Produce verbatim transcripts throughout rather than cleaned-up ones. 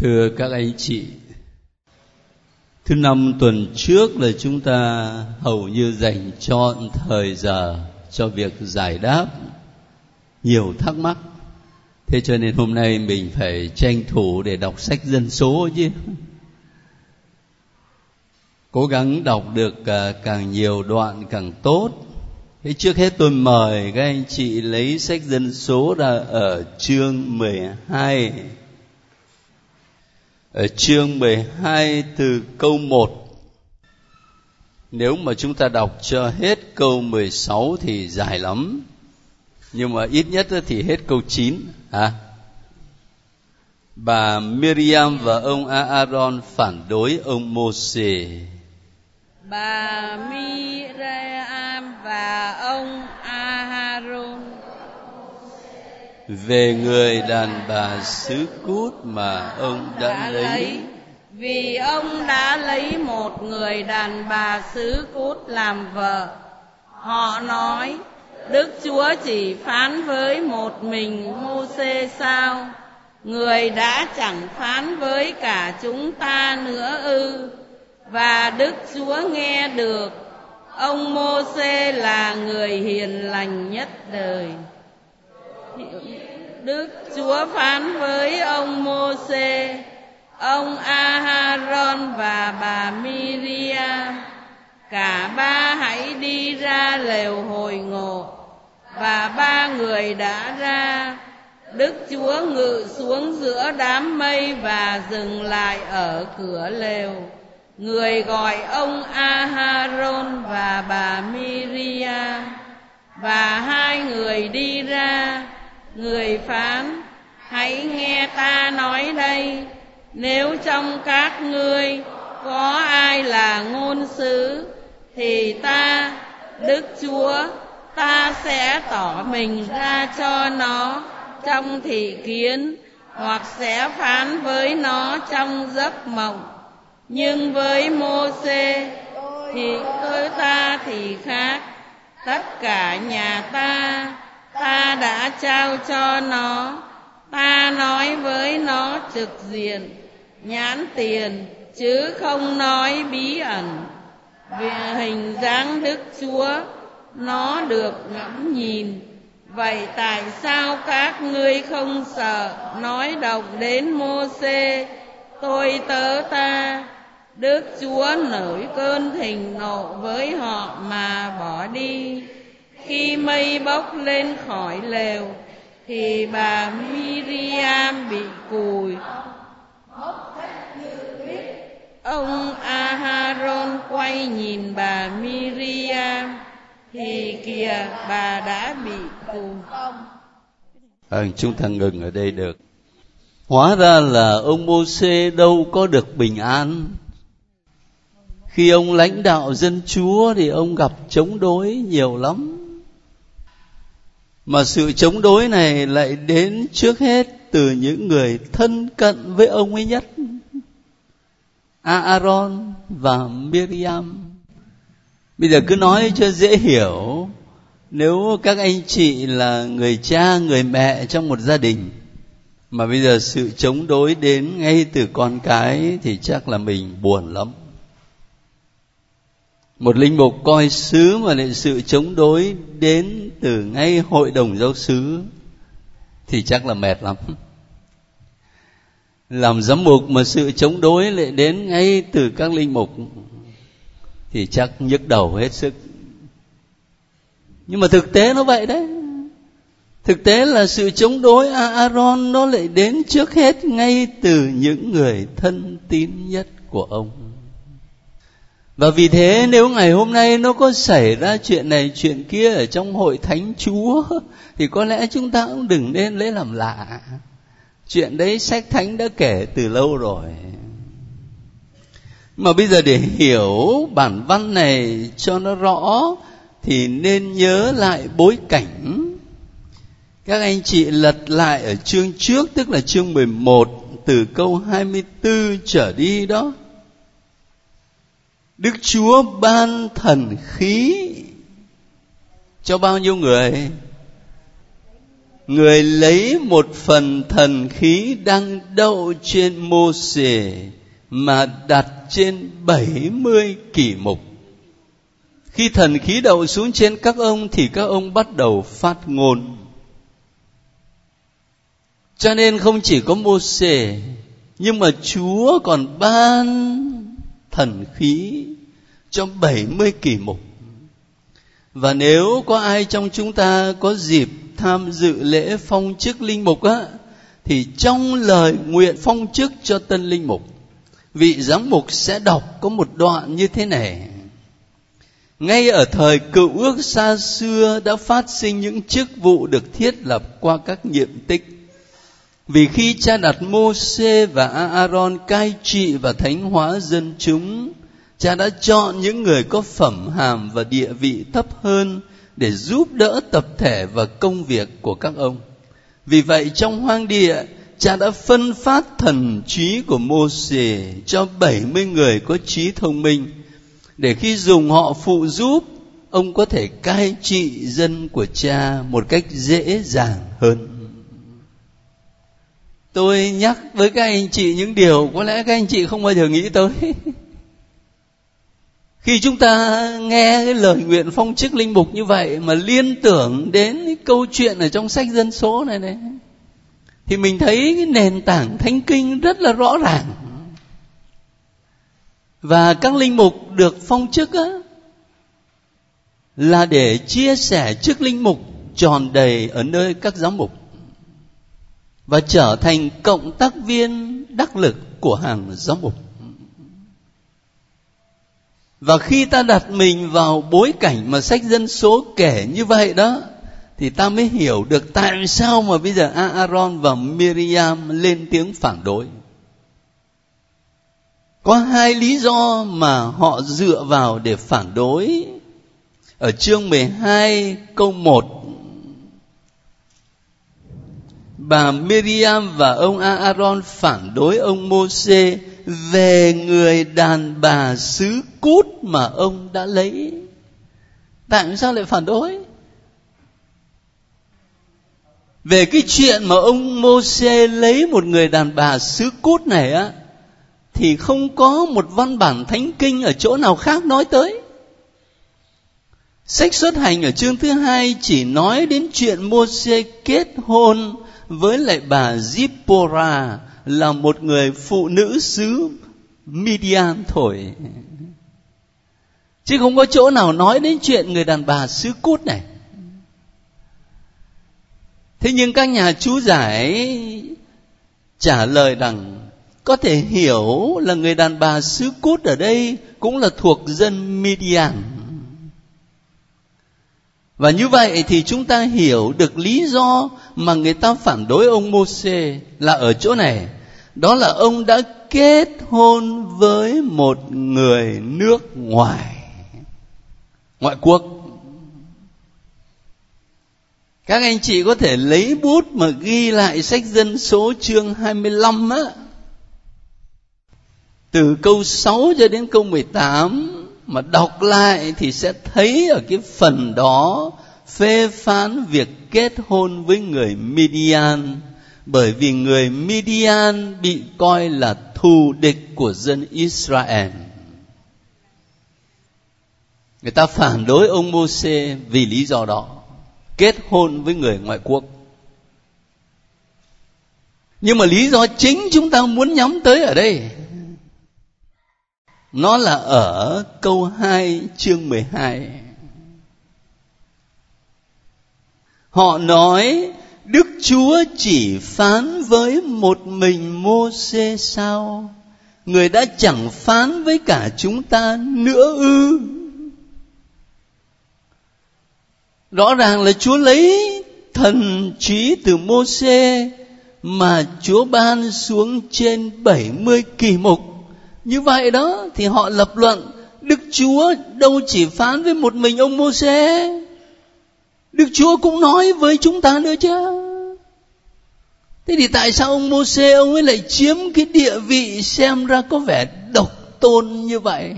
Thưa các anh chị, thứ năm tuần trước là chúng ta hầu như dành trọn thời giờ cho việc giải đáp nhiều thắc mắc. Thế cho nên hôm nay mình phải tranh thủ để đọc sách dân số chứ. Cố gắng đọc được càng nhiều đoạn càng tốt. Thế trước hết tôi mời các anh chị lấy sách dân số ra ở chương mười hai. Ở chương mười hai từ câu một. Nếu mà chúng ta đọc cho hết câu mười sáu thì dài lắm. Nhưng mà ít nhất thì hết câu chín. À? Bà Miriam và ông Aaron phản đối ông Mô-sê. Bà Miriam và ông Aaron về người đàn bà xứ Cút mà ông đã, đã lấy. lấy Vì ông đã lấy một người đàn bà xứ Cút làm vợ. Họ nói, Đức Chúa chỉ phán với một mình Mô-sê sao? Người đã chẳng phán với cả chúng ta nữa ư? Và Đức Chúa nghe được. Ông Mô-sê là người hiền lành nhất đời. Đức Chúa phán với ông Mô-sê, ông Aaron và bà Miriam, cả ba hãy đi ra lều hội ngộ. Và ba người đã ra. Đức Chúa ngự xuống giữa đám mây và dừng lại ở cửa lều. Người gọi ông Aaron và bà Miriam, và hai người đi ra. Người phán, hãy nghe ta nói đây. Nếu trong các ngươi có ai là ngôn sứ, thì ta, Đức Chúa, ta sẽ tỏ mình ra cho nó trong thị kiến, hoặc sẽ phán với nó trong giấc mộng. Nhưng với Mô-sê thì tôi ta thì khác. Tất cả nhà ta, ta đã trao cho nó. Ta nói với nó trực diện, nhãn tiền, chứ không nói bí ẩn. Vì hình dáng Đức Chúa, nó được ngắm nhìn. Vậy tại sao các ngươi không sợ nói động đến Mô-sê, tôi tớ ta? Đức Chúa nổi cơn thịnh nộ với họ mà bỏ đi. Khi mây bốc lên khỏi lều, thì bà Miriam bị cùi. Ông Aaron quay nhìn bà Miriam, thì kìa bà đã bị cùi. À, chúng ta ngừng ở đây được. Hóa ra là ông Mô-sê đâu có được bình an. Khi ông lãnh đạo dân Chúa thì ông gặp chống đối nhiều lắm. Mà sự chống đối này lại đến trước hết từ những người thân cận với ông ấy nhất, Aaron và Miriam. Bây giờ cứ nói cho dễ hiểu, nếu các anh chị là người cha, người mẹ trong một gia đình, mà bây giờ sự chống đối đến ngay từ con cái thì chắc là mình buồn lắm. Một linh mục coi xứ mà lại sự chống đối đến từ ngay hội đồng giáo xứ thì chắc là mệt lắm. Làm giám mục mà sự chống đối lại đến ngay từ các linh mục thì chắc nhức đầu hết sức. Nhưng mà thực tế nó vậy đấy. Thực tế là sự chống đối Aaron nó lại đến trước hết ngay từ những người thân tín nhất của ông. Và vì thế nếu ngày hôm nay nó có xảy ra chuyện này chuyện kia ở trong hội thánh Chúa, thì có lẽ chúng ta cũng đừng nên lấy làm lạ. Chuyện đấy sách thánh đã kể từ lâu rồi. Mà bây giờ để hiểu bản văn này cho nó rõ thì nên nhớ lại bối cảnh. Các anh chị lật lại ở chương trước, tức là chương mười một, từ câu hai mươi tư trở đi đó. Đức Chúa ban thần khí cho bao nhiêu người? người lấy một phần thần khí đang đậu trên Mô-sê mà đặt trên bảy mươi kỷ mục. Khi thần khí đậu xuống trên các ông thì các ông bắt đầu phát ngôn. Cho nên không chỉ có Mô-sê, nhưng mà Chúa còn ban thần khí cho bảy mươi kỷ mục. Và nếu có ai trong chúng ta có dịp tham dự lễ phong chức linh mục á, thì trong lời nguyện phong chức cho tân linh mục, vị giám mục sẽ đọc có một đoạn như thế này: ngay ở thời cựu ước xa xưa đã phát sinh những chức vụ được thiết lập qua các nhiệm tích. Vì khi cha đặt Mô-sê và A-a-ron cai trị và thánh hóa dân chúng, cha đã chọn những người có phẩm hàm và địa vị thấp hơn để giúp đỡ tập thể và công việc của các ông. Vì vậy trong hoang địa, cha đã phân phát thần trí của Mô-sê cho bảy mươi người có trí thông minh, để khi dùng họ phụ giúp, ông có thể cai trị dân của cha một cách dễ dàng hơn. Tôi nhắc với các anh chị những điều có lẽ các anh chị không bao giờ nghĩ tới. Khi chúng ta nghe cái lời nguyện phong chức linh mục như vậy mà liên tưởng đến cái câu chuyện ở trong sách Dân Số này này, thì mình thấy cái nền tảng thánh kinh rất là rõ ràng. Và các linh mục được phong chức á, là để chia sẻ chức linh mục tròn đầy ở nơi các giám mục và trở thành cộng tác viên đắc lực của hàng giám mục. Và khi ta đặt mình vào bối cảnh mà sách Dân Số kể như vậy đó, thì ta mới hiểu được tại sao mà bây giờ A-a-ron và Miriam lên tiếng phản đối. Có hai lý do mà họ dựa vào để phản đối. Ở chương mười hai câu một, bà Miriam và ông A-a-ron phản đối ông Mô-sê về người đàn bà xứ Cút mà ông đã lấy. Tại sao lại phản đối? Về cái chuyện mà ông Mô-sê lấy một người đàn bà xứ Cút này á, thì không có một văn bản thánh kinh ở chỗ nào khác nói tới. Sách Xuất Hành ở chương thứ hai chỉ nói đến chuyện Mô-sê kết hôn với lại bà Zipporah, là một người phụ nữ xứ Midian thôi, chứ không có chỗ nào nói đến chuyện người đàn bà xứ Cút này. Thế nhưng các nhà chú giải trả lời rằng có thể hiểu là người đàn bà xứ Cút ở đây cũng là thuộc dân Midian. Và như vậy thì chúng ta hiểu được lý do mà người ta phản đối ông Mô-sê là ở chỗ này. Đó là ông đã kết hôn với một người nước ngoài, ngoại quốc. Các anh chị có thể lấy bút mà ghi lại sách Dân Số chương hai mươi lăm á, từ câu sáu cho đến câu mười tám, mà đọc lại thì sẽ thấy ở cái phần đó phê phán việc kết hôn với người Midian, bởi vì người Midian bị coi là thù địch của dân Israel. Người ta phản đối ông Mô-sê vì lý do đó, kết hôn với người ngoại quốc. Nhưng mà lý do chính chúng ta muốn nhắm tới ở đây, nó là ở câu hai chương mười hai. Họ nói Đức Chúa chỉ phán với một mình Mô-sê sao? Người đã chẳng phán với cả chúng ta nữa ư? Rõ ràng là Chúa lấy thần trí từ Mô-sê mà Chúa ban xuống trên bảy mươi kỳ mục. Như vậy đó thì họ lập luận Đức Chúa đâu chỉ phán với một mình ông Mô-sê, Đức Chúa cũng nói với chúng ta nữa chứ. Thế thì tại sao ông Mô-sê ông ấy lại chiếm cái địa vị xem ra có vẻ độc tôn như vậy?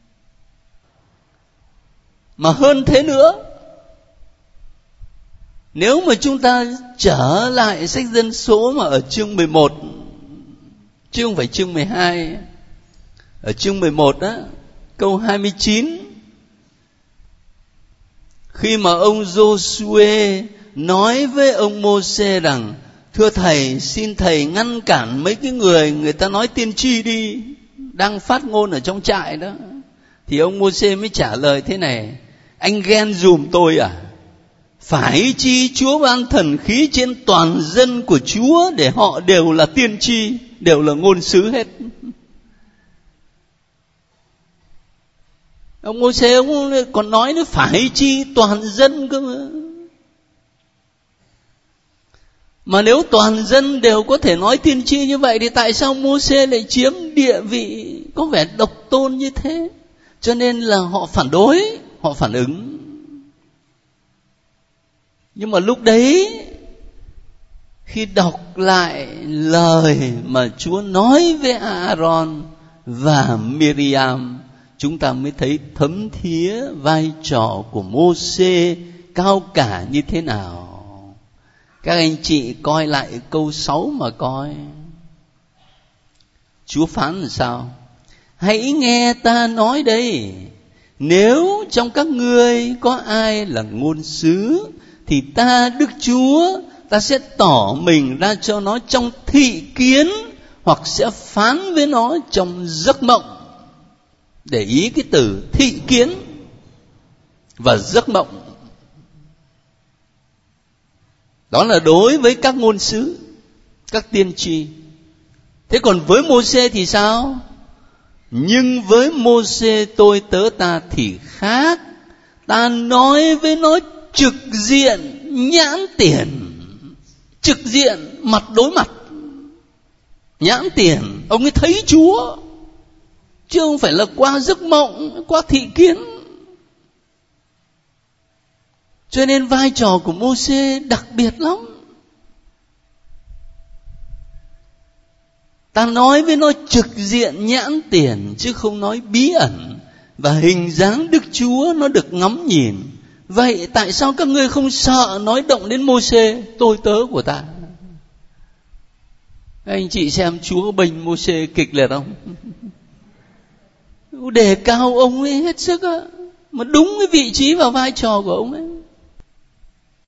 Mà hơn thế nữa, Nếu mà chúng ta trở lại sách Dân Số mà ở chương mười một, chứ không phải chương mười hai, ở chương mười một á, câu hai mươi chín, khi mà ông Giô-suê nói với ông Mô-sê rằng: thưa thầy, xin thầy ngăn cản mấy cái người người ta nói tiên tri đi, đang phát ngôn ở trong trại đó, thì ông Mô-sê mới trả lời thế này: anh ghen dùm tôi à? Phải chi Chúa ban thần khí trên toàn dân của Chúa để họ đều là tiên tri, đều là ngôn sứ hết. Ông Mô-sê ông còn nói nữa, phải chi toàn dân cơ mà. Mà nếu toàn dân đều có thể nói tiên tri như vậy thì tại sao Mô-sê lại chiếm địa vị có vẻ độc tôn như thế? Cho nên là họ phản đối, họ phản ứng. Nhưng mà lúc đấy, khi đọc lại lời mà Chúa nói với Aaron và Miriam, chúng ta mới thấy thấm thía vai trò của Mô-sê cao cả như thế nào. Các anh chị coi lại câu sáu mà coi. Chúa phán làm sao? Hãy nghe ta nói đây. Nếu trong các ngươi có ai là ngôn sứ, thì ta Đức Chúa, ta sẽ tỏ mình ra cho nó trong thị kiến, hoặc sẽ phán với nó trong giấc mộng. Để ý cái từ thị kiến và giấc mộng. Đó là đối với các ngôn sứ, các tiên tri. Thế còn với Mô-sê thì sao? Nhưng với Mô-sê tôi tớ ta thì khác. Ta nói với nó trực diện, nhãn tiền. Trực diện, mặt đối mặt. Nhãn tiền, ông ấy thấy Chúa, chứ không phải là qua giấc mộng, qua thị kiến. Cho nên vai trò của Mô-sê đặc biệt lắm. Ta nói với nó trực diện nhãn tiền, chứ không nói bí ẩn. Và hình dáng Đức Chúa nó được ngắm nhìn. Vậy tại sao các ngươi không sợ nói động đến Mô-sê, tôi tớ của ta? Các anh chị xem Chúa bênh Mô-sê kịch liệt không? Đề cao ông ấy hết sức á, mà đúng cái vị trí và vai trò của ông ấy.